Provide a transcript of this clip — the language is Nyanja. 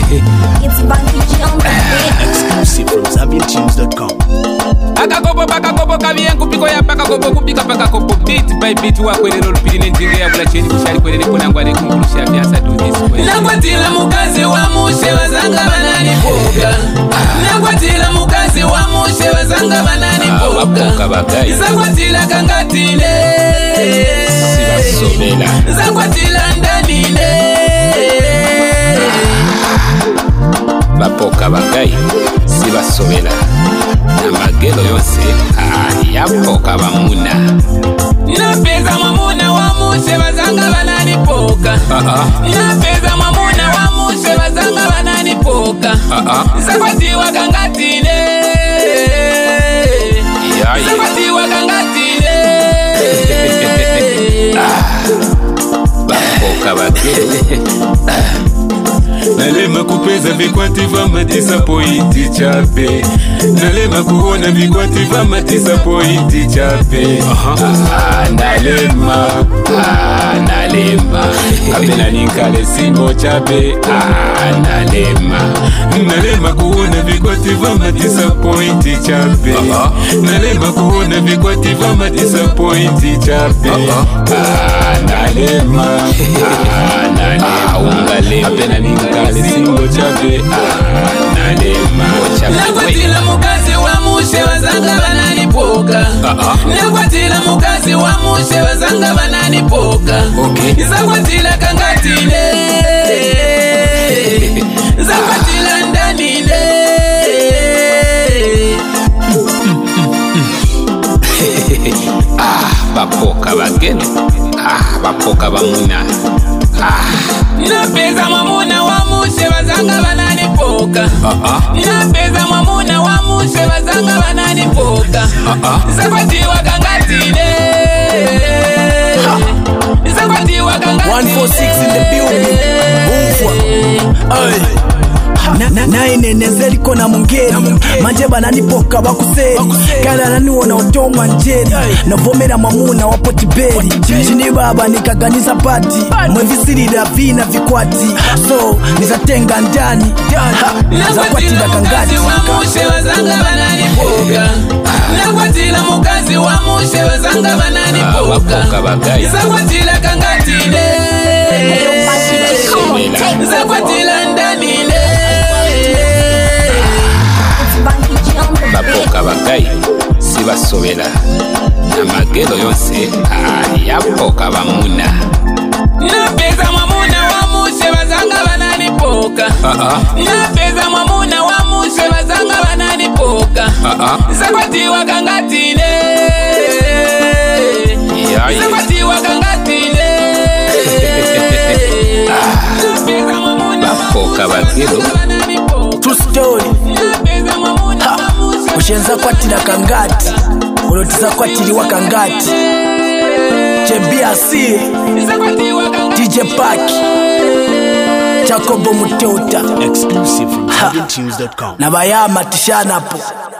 It's Banky G on the beat. Exclusive from ZambianTunes.com. Akakopo kabiyengu piko ya pakakopo kupika pakakopo beat by beat wakwerero lupiri nenjinga ya bulacheni kushari kwerere kunangwa nekungulusha vyasa do this way. Nakwatila mukazi wa mushe wazanga banani poka. Nakwatila mukazi wa mushe wazanga banani poka. Wapoka bagayi Zakwatila kangatile sibasobela. Zakwatila ndanile Bapoka bagayi sibasobela. Namagelo yonse yapoka bamuna. Napeza mamuna wa mushe wazanga banani poka. Napeza mamuna wa mushe wazanga banani poka. Zakwatiwa kangatile Zakwatiwa kangatile Bapoka bagayi Nalema kupeza vikwati va matisa pointi chape. Nalema kuona vikwati va matisa pointi chape. Nalema Kapena ninkale singo chape. Nalema kuona vikwati va matisa pointi chape. Nalema kuona vikwati va matisa pointi chape. Nalema Kapena ninkale singo chape. Nakwatila mukazi wa mushe wazanga banani poka. Nakwatila mukazi wa mushe wazanga banani poka. Zakwatila kangatile Zakwatila ndanile Bapoka bageno bapoka bamuna. Napeza mamuna wa mushe wazanga banani poka. Napeza mamuna wa mushe wazanga banani poka. Zakwatiwa kangatile Zakwatiwa kangatile 146 in the building. Naine nezeliko na mungeri manje bananipoka bakuseri kala naniwona otomwa njeri novomera mamuna wa potiberi chini baba nikaganiza pati mwevisirira vina vikwati so nizatenga ndani zakwatila kangati mushe wazanga banani poka. Nakwatila mukazi wa mushe wazanga banani poka. Zakwatila kangatile Zakwatila ndanile Bapoka bagayi sibasobela. Namagelo yonse yapoka bamuna. Napeza mamuna wa mushe wazanga banani poka. Napeza mamuna wa mushe wazanga banani poka. Zakwatiwa kangatile Zakwatiwa kangatile Napeza mamuna Bapoka bagelo true story ushenza kwatila kangati ulotiza kwatiliwa kangati JBRC DJ Pack Jacobo Mutota Exclusive from ZambianTunes.com. na bayama tishanapo